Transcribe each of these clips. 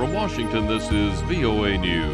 From Washington, this is VOA News.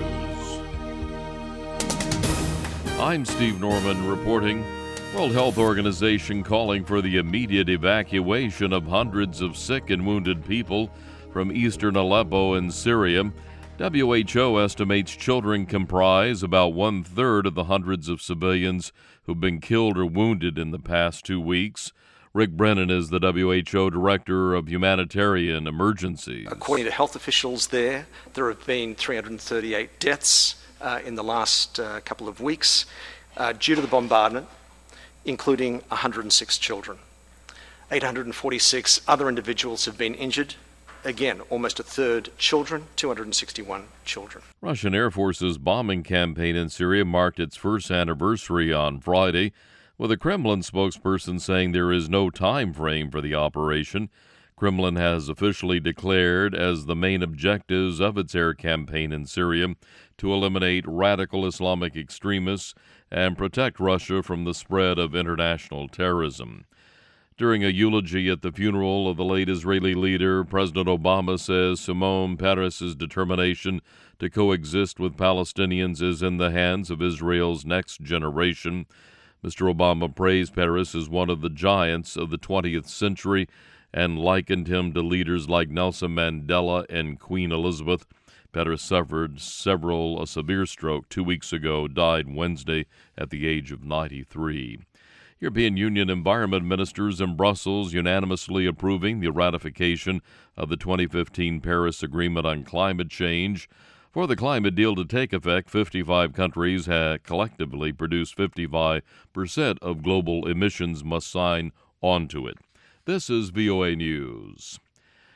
I'm Steve Norman reporting. World Health Organization calling for the immediate evacuation of hundreds of sick and wounded people from eastern Aleppo in Syria. WHO estimates children comprise about one-third of the hundreds of civilians who've been killed or wounded in the past 2 weeks. Rick Brennan is the WHO Director of Humanitarian Emergencies. According to health officials there have been 338 deaths in the last couple of weeks due to the bombardment, including 106 children. 846 other individuals have been injured. Again, almost a third children, 261 children. Russian Air Force's bombing campaign in Syria marked its first anniversary on Friday, with a Kremlin spokesperson saying there is no time frame for the operation. Kremlin has officially declared as the main objectives of its air campaign in Syria to eliminate radical Islamic extremists and protect Russia from the spread of international terrorism. During a eulogy at the funeral of the late Israeli leader, President Obama says Shimon Peres' determination to coexist with Palestinians is in the hands of Israel's next generation. Mr. Obama praised Peres as one of the giants of the 20th century and likened him to leaders like Nelson Mandela and Queen Elizabeth. Peres suffered a severe stroke 2 weeks ago, died Wednesday at the age of 93. European Union environment ministers in Brussels unanimously approving the ratification of the 2015 Paris Agreement on climate change. For the climate deal to take effect, 55 countries have collectively produced 55% of global emissions must sign on to it. This is VOA News.